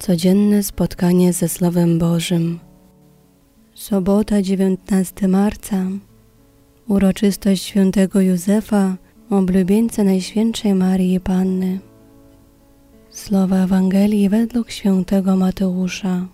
Codzienne spotkanie ze Słowem Bożym. Sobota, 19 marca. Uroczystość świętego Józefa, oblubieńca Najświętszej Maryi Panny. Słowa Ewangelii według świętego Mateusza.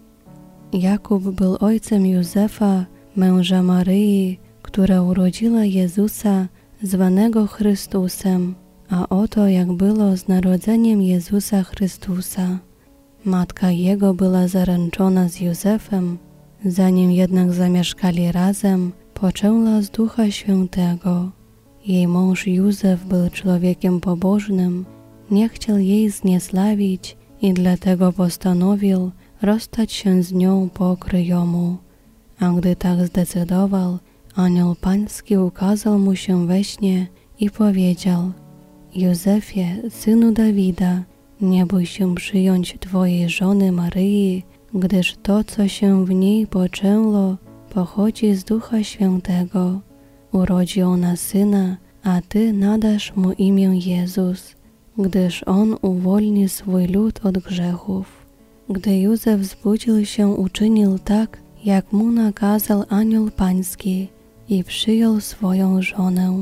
Jakub był ojcem Józefa, męża Maryi, która urodziła Jezusa, zwanego Chrystusem. A oto jak było z narodzeniem Jezusa Chrystusa. Matka Jego była zaręczona z Józefem, zanim jednak zamieszkali razem, poczęła z Ducha Świętego. Jej mąż Józef był człowiekiem pobożnym, nie chciał jej zniesławić i dlatego postanowił rozstać się z nią po kryjomu. A gdy tak zdecydował, anioł pański ukazał mu się we śnie i powiedział: Józefie, synu Dawida, nie bój się przyjąć twojej żony Maryi, gdyż to, co się w niej poczęło, pochodzi z Ducha Świętego. Urodzi ona syna, a ty nadasz mu imię Jezus, gdyż on uwolni swój lud od grzechów. Gdy Józef zbudził się, uczynił tak, jak mu nakazał anioł pański i przyjął swoją żonę.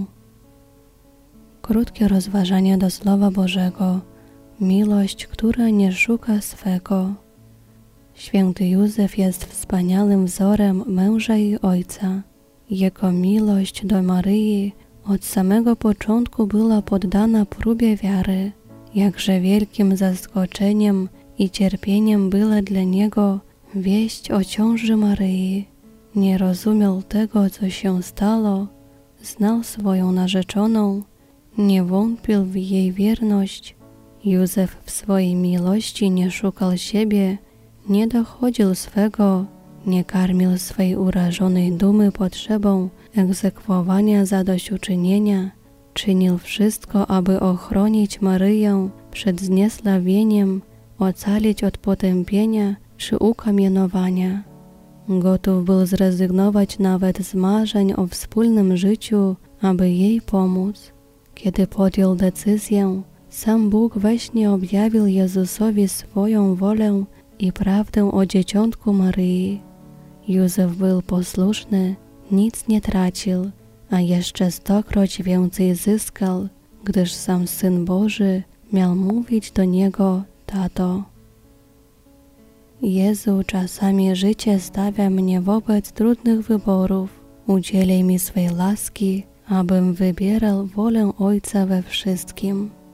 Krótkie rozważanie do Słowa Bożego. Miłość, która nie szuka swego. Święty Józef jest wspaniałym wzorem męża i ojca. Jego miłość do Maryi od samego początku była poddana próbie wiary. Jakże wielkim zaskoczeniem i cierpieniem była dla niego wieść o ciąży Maryi. Nie rozumiał tego, co się stało, znał swoją narzeczoną, nie wątpił w jej wierność. Józef w swojej miłości nie szukał siebie, nie dochodził swego, nie karmił swej urażonej dumy potrzebą egzekwowania zadośćuczynienia. Czynił wszystko, aby ochronić Maryję przed zniesławieniem, ocalić od potępienia czy ukamienowania. Gotów był zrezygnować nawet z marzeń o wspólnym życiu, aby jej pomóc. Kiedy podjął decyzję, sam Bóg we śnie objawił Jezusowi swoją wolę i prawdę o dzieciątku Maryi. Józef był posłuszny, nic nie tracił, a jeszcze 100-kroć więcej zyskał, gdyż sam Syn Boży miał mówić do niego: Tato. Jezu, czasami życie stawia mnie wobec trudnych wyborów. Udzielaj mi swej łaski, abym wybierał wolę Ojca we wszystkim.